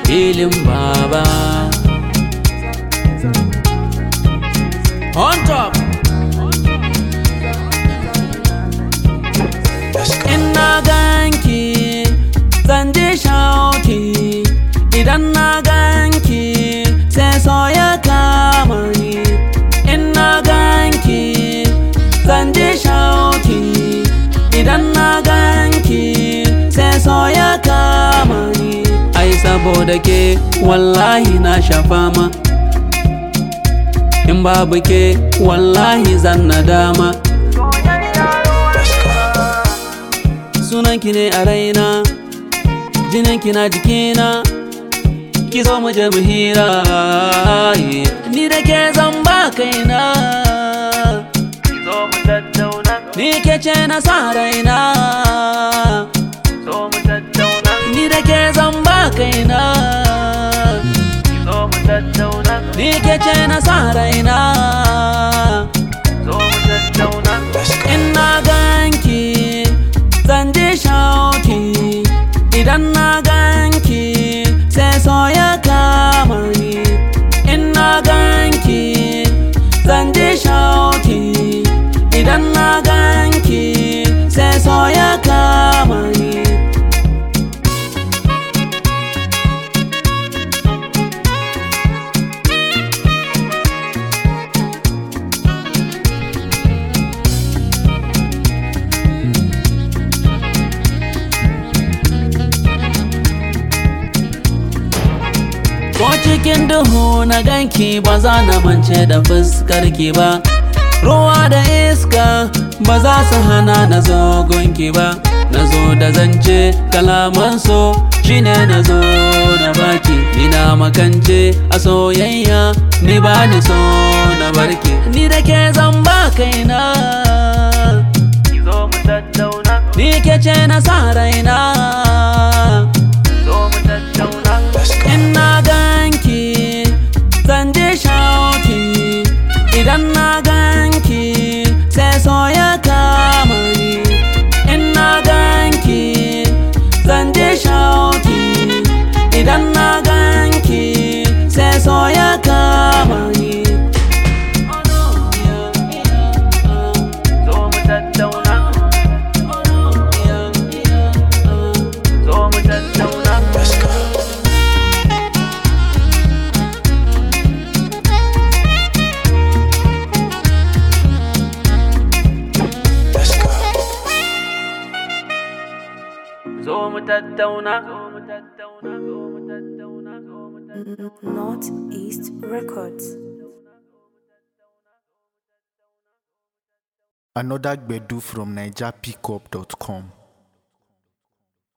filin baba. On top. Ina ganki zan ji shauki, idan na ganki sai so ya kama ni. Ina ganki zan ji shauki, idan na ganki sai so ya kama ni. Ai saboda ke wallahi na shafa ma, in babu ke wallahi zan nadama. Sunanki ne a raina, jininki na jikina, ki zo mu je mu hira. Ni da ke zan ba kaina, ki zo mu tattauna. Ni ke ce na sa raina, zo mu tattauna. Ni da ke zan ba kaina, ki zo mu tattauna. Ni ke ce na sa raina, zo mu tattauna. Ina ganki zan ji shauki, idan na ganki sai so ya kama ni. Ina ganki zan ji shauki, idan na ganki sai so ya kama ni. Ko cikin duhu na ganki ba za na mance da fuskarki ba. Ruwa da iska ba za su hana na zo gunki ba. Na zo da zance kalaman so shine na zo na baki. Ni na makance a soyayya, ni ba ni so na barki. Ni da ke zan ba kaina, ki zo mu tattauna. Ni ke ce na sa raina, zo mu tattauna. Ina ganki zan ji shauki, idan na ganki sai so ya kama ni. Ina ganki zan ji shauki, idan na ganki sai so ya kama ni. Zo mu tattauna, zo mu tattauna. Northeast Records. Another Gbedu from NigerPickup.com.